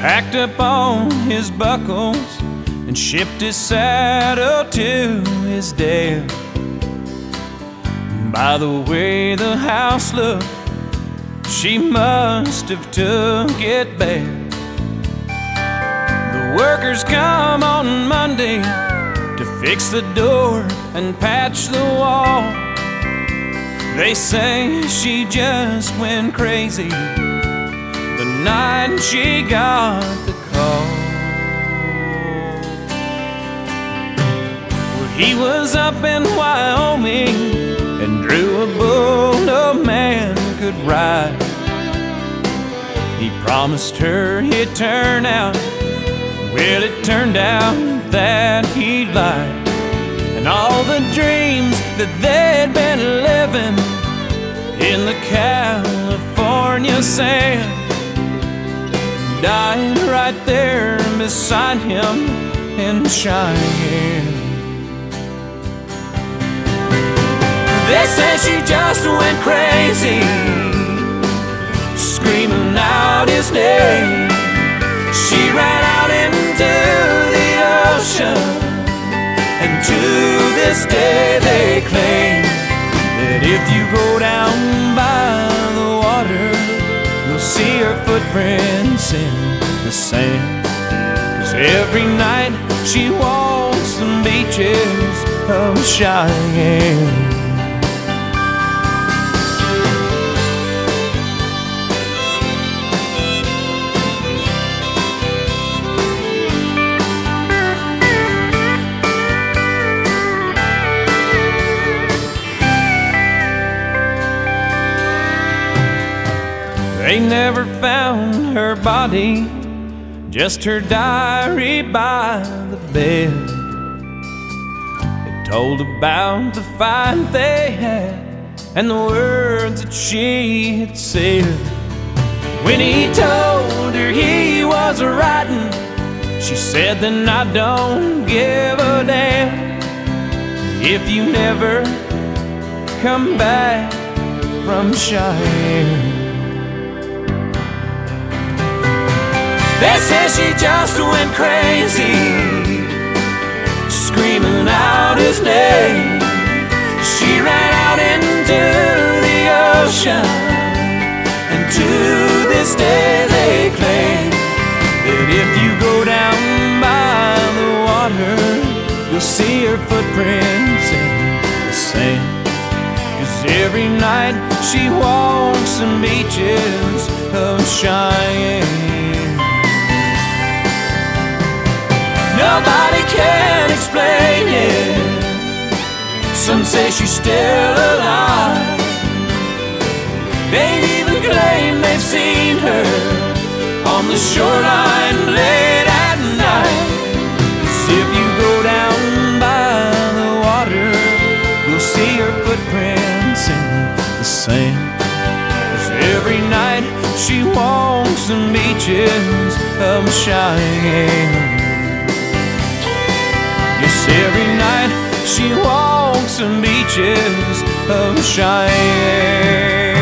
packed up on his buckles and shipped his saddle to his dad. By the way the house looked, she must have took it bad. The workers come on Monday to fix the door and patch the wall. They say she just went crazy the night she got the call. Well, he was up in Wyoming and drew a bull no man could ride. He promised her he'd turn out. Well, it turned out that he lied. And all the dreams that they'd been living in the California sand died right there beside him in Cheyenne. They say she just went crazy, screaming out his name. She ran out into the ocean, and to this day they claim that if you go down by the water, you'll see her footprints in the sand. 'Cause every night she walks the beaches of Cheyenne. They never found her body, just her diary by the bed. It told about the fight they had and the words that she had said. When he told her he was writing, she said, "Then I don't give a damn if you never come back from Cheyenne." They say she just went crazy, screaming out his name. She ran out into the ocean, and to this day they claim that if you go down by the water, you'll see her footprints in the sand. 'Cause every night she walks the beaches of Cheyenne. Nobody can explain it. Some say she's still alive. They've even claimed they've seen her on the shoreline late at night. 'Cause if you go down by the water, you'll see her footprints in the sand. 'Cause every night she walks the beaches of Cheyenne. Yes, every night she walks the beaches of Cheyenne.